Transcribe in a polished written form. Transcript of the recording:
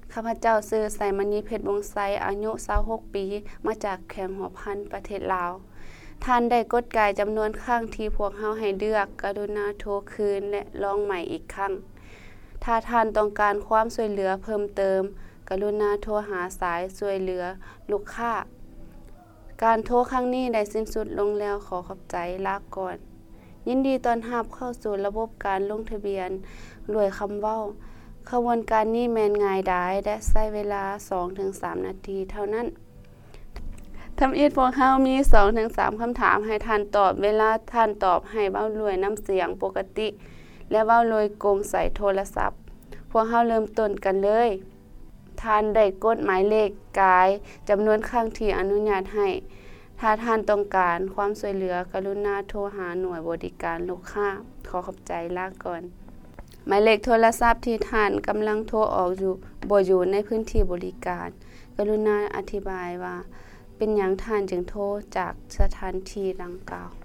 ข้าพเจ้าชื่อไสมณีเพชรวงศ์ไสอายุ26ปีมาจากแขวงหัวพันประเทศลาวท่านได้กดกายจำนวนครั้งที่พวกเฮาให้เลือกกรุณาโทรคืนและลองใหม่อีกครั้งถ้าท่านต้องการความช่วยเหลือเพิ่มเติมกรุณาโทรหาสายช่วยเหลือลูกค้าการโทรครั้งนี้ได้สิ้นสุดลงแล้วขอขอบใจลาก่อนยินดีต้อนรับเข้าสู่ระบบการลงทะเบียนด้วยคำเว้าขบวนการนี้แม่นง่ายดายและใช้เวลา 2-3 นาทีเท่านั้นทำอิฐพวกเฮามี 2-3 คำถามให้ท่านตอบเวลาท่านตอบให้เว้ารวยน้ำเสียงปกติและเว้ารวยโกงใส่โทรศัพท์พวกเฮาเริ่มต้นกันเลยท่านได้กดหมายเลขกายจำนวนครั้งที่อนุญาตให้ถ้าท่านต้องการความช่วยเหลือกรุณาโทรหาหน่วยบริการลูกค้าขอขอบใจลาก่อนหมายเลขโทรศัพท์ที่ท่านกำลังโทรออกอยู่บ่อยู่ในพื้นที่บริการกรุณาอธิบายว่าเป็นหยังท่านจึงโทรจากสถานที่ดังกล่าว